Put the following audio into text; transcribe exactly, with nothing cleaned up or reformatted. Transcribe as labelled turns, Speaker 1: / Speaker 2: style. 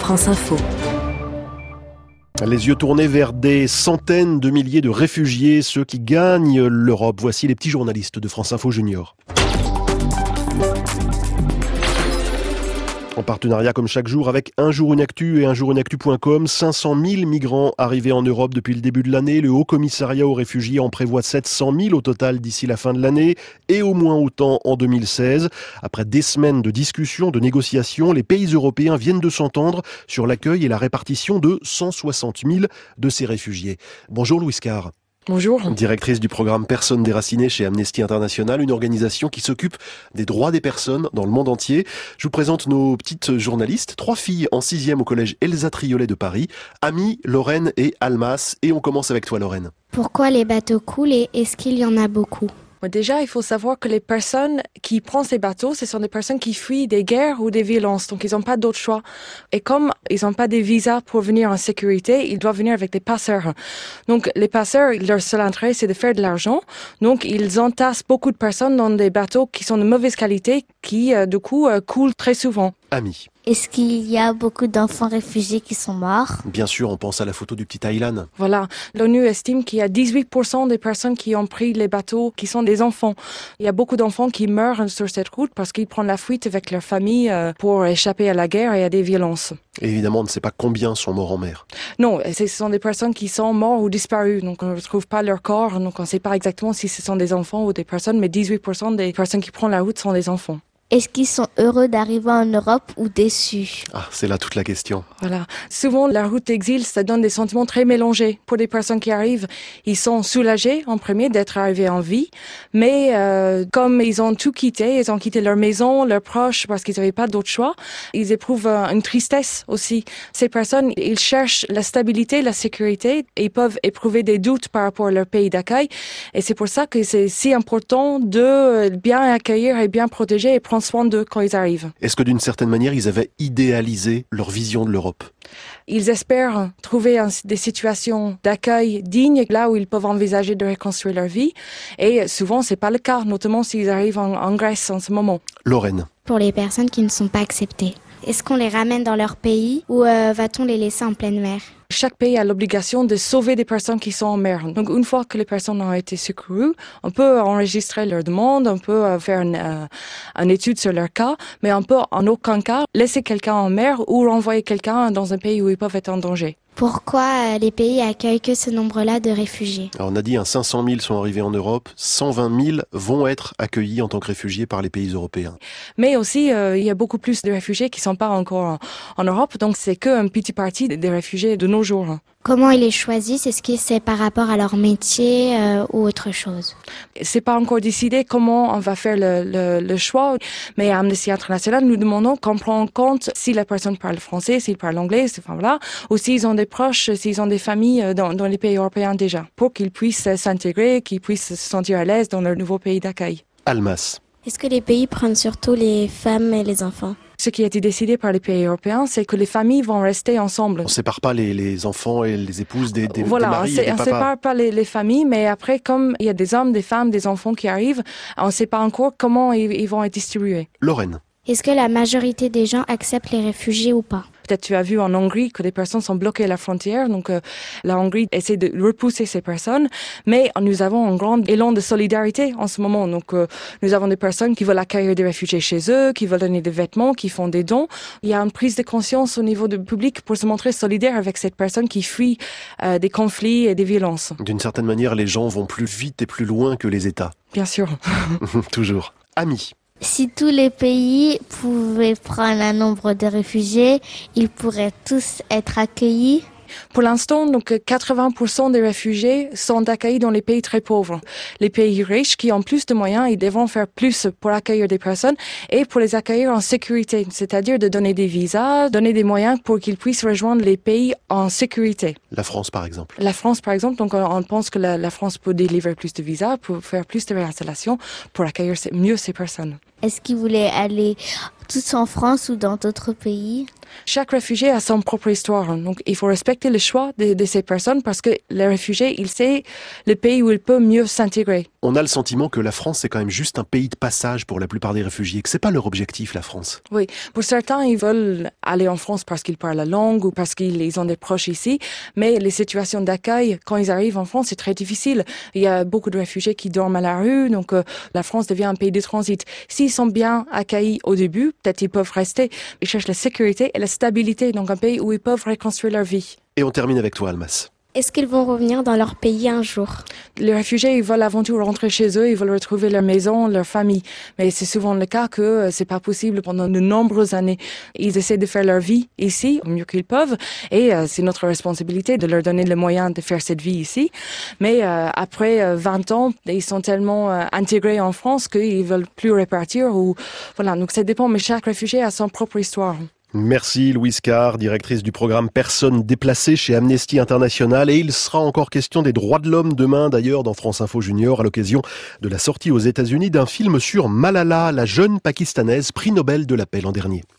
Speaker 1: France Info.
Speaker 2: Les yeux tournés vers des centaines de milliers de réfugiés, ceux qui gagnent l'Europe. Voici les petits journalistes de France Info Junior. En partenariat comme chaque jour avec Un jour une actu et un jour une actu point com, cinq cent mille migrants arrivés en Europe depuis le début de l'année. Le Haut Commissariat aux réfugiés en prévoit sept cent mille au total d'ici la fin de l'année et au moins autant en deux mille seize. Après des semaines de discussions, de négociations, les pays européens viennent de s'entendre sur l'accueil et la répartition de cent soixante mille de ces réfugiés. Bonjour Louise Carr.
Speaker 3: Bonjour.
Speaker 2: Directrice du programme Personnes déracinées chez Amnesty International, une organisation qui s'occupe des droits des personnes dans le monde entier. Je vous présente nos petites journalistes, trois filles en sixième au collège Elsa Triolet de Paris, Amy, Lorraine et Almas. Et on commence avec toi Lorraine.
Speaker 4: Pourquoi les bateaux coulent et est-ce qu'il y en a beaucoup ?
Speaker 3: Déjà, il faut savoir que les personnes qui prennent ces bateaux, ce sont des personnes qui fuient des guerres ou des violences. Donc, ils n'ont pas d'autre choix. Et comme ils n'ont pas des visas pour venir en sécurité, ils doivent venir avec des passeurs. Donc, les passeurs, leur seul intérêt, c'est de faire de l'argent. Donc, ils entassent beaucoup de personnes dans des bateaux qui sont de mauvaise qualité, qui, euh, du coup, euh, coulent très souvent.
Speaker 2: Amy.
Speaker 4: Est-ce qu'il y a beaucoup d'enfants réfugiés qui sont morts ?
Speaker 2: Bien sûr, on pense à la photo du petit Aylan.
Speaker 3: Voilà. L'ONU estime qu'il y a dix-huit pour cent des personnes qui ont pris les bateaux qui sont des enfants. Il y a beaucoup d'enfants qui meurent sur cette route parce qu'ils prennent la fuite avec leur famille pour échapper à la guerre et à des violences.
Speaker 2: Et évidemment, on ne sait pas combien sont morts en mer.
Speaker 3: Non, ce sont des personnes qui sont mortes ou disparues. Donc, on ne retrouve pas leur corps. Donc, on ne sait pas exactement si ce sont des enfants ou des personnes, mais dix-huit pour cent des personnes qui prennent la route sont des enfants.
Speaker 4: Est-ce qu'ils sont heureux d'arriver en Europe ou déçus ?
Speaker 2: Ah, c'est là toute la question.
Speaker 3: Voilà. Souvent, la route d'exil, ça donne des sentiments très mélangés. Pour des personnes qui arrivent, ils sont soulagés, en premier, d'être arrivés en vie. Mais euh, comme ils ont tout quitté, ils ont quitté leur maison, leurs proches, parce qu'ils n'avaient pas d'autre choix, ils éprouvent euh, une tristesse aussi. Ces personnes, ils cherchent la stabilité, la sécurité, et ils peuvent éprouver des doutes par rapport à leur pays d'accueil. Et c'est pour ça que c'est si important de bien accueillir et bien protéger et prendre soin d'eux quand ils arrivent.
Speaker 2: Est-ce que d'une certaine manière, ils avaient idéalisé leur vision de l'Europe ?
Speaker 3: Ils espèrent trouver un, des situations d'accueil dignes, là où ils peuvent envisager de reconstruire leur vie. Et souvent, c'est pas le cas, notamment s'ils arrivent en, en Grèce en ce moment.
Speaker 2: Lorraine.
Speaker 4: Pour les personnes qui ne sont pas acceptées, est-ce qu'on les ramène dans leur pays ou euh, va-t-on les laisser en pleine mer ?
Speaker 3: Chaque pays a l'obligation de sauver des personnes qui sont en mer. Donc, une fois que les personnes ont été secourues, on peut enregistrer leur demande, on peut faire une, euh, une étude sur leur cas, mais on peut en aucun cas laisser quelqu'un en mer ou renvoyer quelqu'un dans un pays où ils peuvent être en danger.
Speaker 4: Pourquoi les pays accueillent que ce nombre-là de réfugiés ?
Speaker 2: Alors on a dit hein, cinq cent mille sont arrivés en Europe, cent vingt mille vont être accueillis en tant que réfugiés par les pays européens.
Speaker 3: Mais aussi, euh, il y a beaucoup plus de réfugiés qui ne sont pas encore en, en Europe, donc c'est qu'une petite partie des réfugiés de nos jours.
Speaker 4: Comment ils les choisissent ? Est-ce que c'est par rapport à leur métier euh, ou autre chose ?
Speaker 3: C'est pas encore décidé comment on va faire le, le, le choix, mais à Amnesty International, nous demandons qu'on prenne en compte si la personne parle français, s'il parle anglais, enfin voilà, ou s'ils ont des proches, s'ils ont des familles dans, dans les pays européens déjà, pour qu'ils puissent s'intégrer, qu'ils puissent se sentir à l'aise dans leur nouveau pays d'accueil.
Speaker 2: Almas.
Speaker 4: Est-ce que les pays prennent surtout les femmes et les enfants ?
Speaker 3: Ce qui a été décidé par les pays européens, c'est que les familles vont rester ensemble.
Speaker 2: On ne sépare pas les, les enfants et les épouses des, des,
Speaker 3: voilà,
Speaker 2: des maris et des
Speaker 3: on
Speaker 2: papas.
Speaker 3: ne sépare pas les, les familles, mais après, comme il y a des hommes, des femmes, des enfants qui arrivent, on ne sait pas encore comment ils, ils vont être distribués.
Speaker 2: Lorraine.
Speaker 4: Est-ce que la majorité des gens acceptent les réfugiés ou pas ?
Speaker 3: Peut-être tu as vu en Hongrie que des personnes sont bloquées à la frontière, donc euh, la Hongrie essaie de repousser ces personnes, mais nous avons un grand élan de solidarité en ce moment. Donc euh, nous avons des personnes qui veulent accueillir des réfugiés chez eux, qui veulent donner des vêtements, qui font des dons. Il y a une prise de conscience au niveau du public pour se montrer solidaire avec cette personne qui fuit euh, des conflits et des violences.
Speaker 2: D'une certaine manière, les gens vont plus vite et plus loin que les États.
Speaker 3: Bien sûr.
Speaker 2: Toujours. Amy.
Speaker 4: Si tous les pays pouvaient prendre un nombre de réfugiés, ils pourraient tous être accueillis.
Speaker 3: Pour l'instant, donc quatre-vingts pour cent des réfugiés sont accueillis dans les pays très pauvres. Les pays riches qui ont plus de moyens, ils devront faire plus pour accueillir des personnes et pour les accueillir en sécurité, c'est-à-dire de donner des visas, donner des moyens pour qu'ils puissent rejoindre les pays en sécurité.
Speaker 2: La France, par exemple.
Speaker 3: La France, par exemple, donc on pense que la, la France peut délivrer plus de visas, pour faire plus de réinstallation, pour accueillir mieux ces personnes.
Speaker 4: Est-ce qu'ils voulaient aller tous en France ou dans d'autres pays?
Speaker 3: Chaque réfugié a son propre histoire. Donc, il faut respecter le choix de, de ces personnes parce que les réfugiés, ils savent le pays où ils peuvent mieux s'intégrer.
Speaker 2: On a le sentiment que la France, c'est quand même juste un pays de passage pour la plupart des réfugiés, que c'est pas leur objectif, la France.
Speaker 3: Oui. Pour certains, ils veulent aller en France parce qu'ils parlent la langue ou parce qu'ils ont des proches ici. Mais les situations d'accueil, quand ils arrivent en France, c'est très difficile. Il y a beaucoup de réfugiés qui dorment à la rue. Donc, euh, la France devient un pays de transit. S'ils sont bien accueillis au début, peut-être ils peuvent rester. Ils cherchent la sécurité et la stabilité, donc un pays où ils peuvent reconstruire leur vie.
Speaker 2: Et on termine avec toi, Almas.
Speaker 1: Est-ce qu'ils vont revenir dans leur pays un jour?
Speaker 3: Les réfugiés, ils veulent avant tout rentrer chez eux, ils veulent retrouver leur maison, leur famille. Mais c'est souvent le cas que c'est pas possible pendant de nombreuses années. Ils essaient de faire leur vie ici, au mieux qu'ils peuvent, et euh, c'est notre responsabilité de leur donner les moyens de faire cette vie ici. Mais euh, après euh, vingt ans, ils sont tellement euh, intégrés en France qu'ils veulent plus repartir. Ou voilà, donc ça dépend, mais chaque réfugié a son propre histoire.
Speaker 2: Merci Louise Carr, directrice du programme Personnes déplacées chez Amnesty International. Et il sera encore question des droits de l'homme demain, d'ailleurs, dans France Info Junior, à l'occasion de la sortie aux États-Unis d'un film sur Malala, la jeune Pakistanaise, prix Nobel de la paix l'an dernier.